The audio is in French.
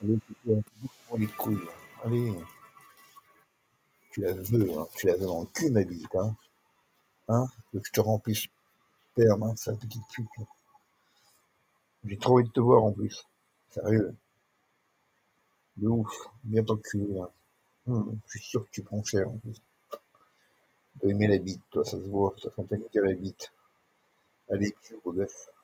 Allez, bouge-moi les couilles. Allez, tu la veux dans le cul, ma bite, hein. Hein? Tu veux que je te remplisse le sperme, hein, sale petite pute. J'ai trop envie de te voir en plus. Sérieux, de ouf. Bien ton cul, là. Je suis sûr que tu prends cher en plus. Tu dois aimer la bite, toi, ça se voit, ça fait un la bite. Allez, beau gosse.